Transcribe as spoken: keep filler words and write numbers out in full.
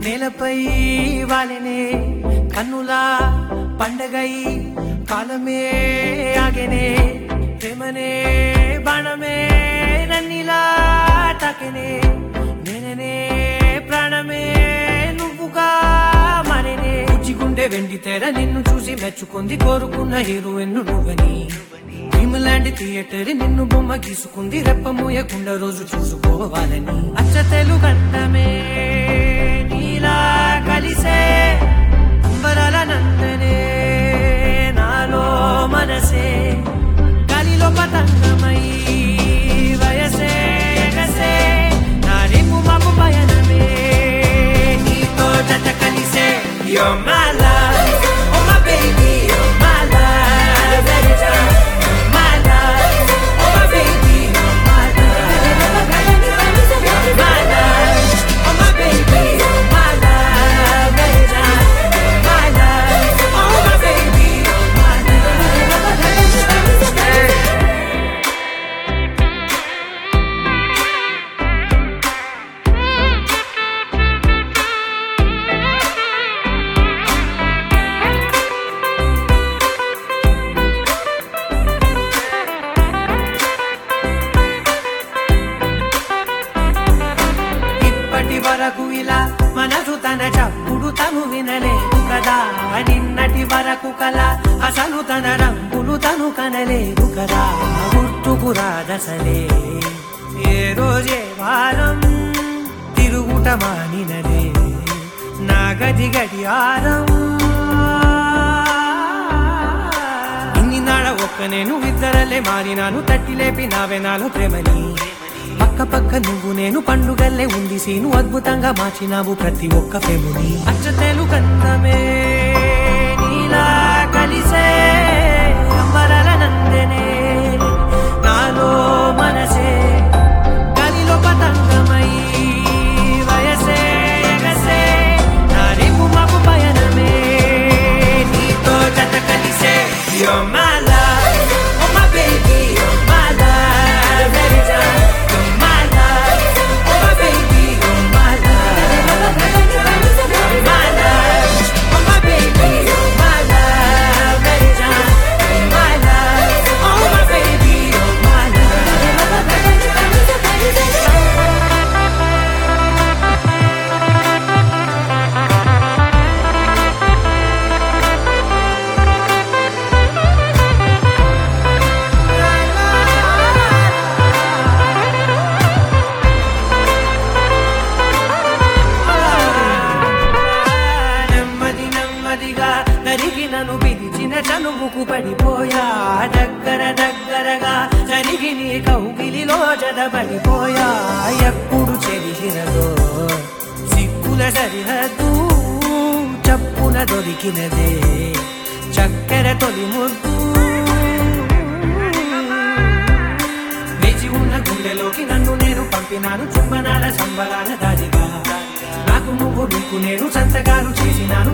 నేలపై వాలినే కన్నులా పండగై కాలమే ఆగెనే ప్రేమనే బాణమే నన్నిలా తాకెనే నేననే ప్రాణమే నువ్వుగా మారేనే ఉజ్జిగుండె వెండి తెర నిన్ను చూసి మెచ్చుకుంది కోరుకున్న హీరోయిన్ నువ్వని భీమలాంటి థియేటర్ నిన్ను బొమ్మ గీసుకుంది రెప్ప మూయకుండా రోజు చూసుకోవాలని అచ్చ తెలుగంటమే నీలా కలిసే అంబరాల నందనే నాలో మనసే గాలిలో పతంగమై వయసే ఎగసే నా రేపు మాపు పయనమే నీతో జత కలిసే You're my love, oh my baby, you're my love, baby, you're my love, oh my baby, you're my love, you're my love, oh my baby, you're my love, baby, you're my love, oh my baby, you're my love, hey. ఇప్పటి వరకు ఇలా మనసు తన చప్పుడు తను వినలేదు కదా నిన్నటి వరకు కల అసలు తన రంగులు తను కనలేదు కదా గుర్తుకు రాదసలే ఏ రోజే వారం తిరుగుట మానినదే నా గది గడియారం ఇన్ని నాడ ఒక్క నేను ఇద్దరలే మారినాను తట్టి లేపి నావే నాలో ప్రేమని పక్క పక్క నువ్వు నేను పండుగల్లే ఉంది సీను అద్భుతంగా మార్చినావు ప్రతి ఒక్క ప్రేముని అచ్చ తెలుగంటమే నీలా కలిసే అంబరాల నందనే నాలో మనసే గాలిలో పతంగమై వయసే ఎగసే నా రేపు మాపు పయనమే నీతో జత కలిసే You're my love, oh my baby, you're my love, baby, you're my love, oh my baby, you're my love, you're my love, oh my baby, you're my love, baby, you're my love, oh my baby, you're my నెమ్మది నెమ్మదిగా నరిగి నన్ను పిలిచిన చనుముకు పడిపోయా దగ్గర దగ్గరగా జరిగి నీ కౌగిలిలో జడబడిపోయా ఎప్పుడు చెరిగినదో సిగ్గుల సరిహద్దు చప్పున దొరికినదే చక్కెర తొలి ముద్దు వేచి ఉన్న గుండెలోకి నన్ను నేను పంపినాను చుమ్మనాల సంబరాల దారిగా నాకు నువ్వు నీకు నేను సంతకాలు చేసినాను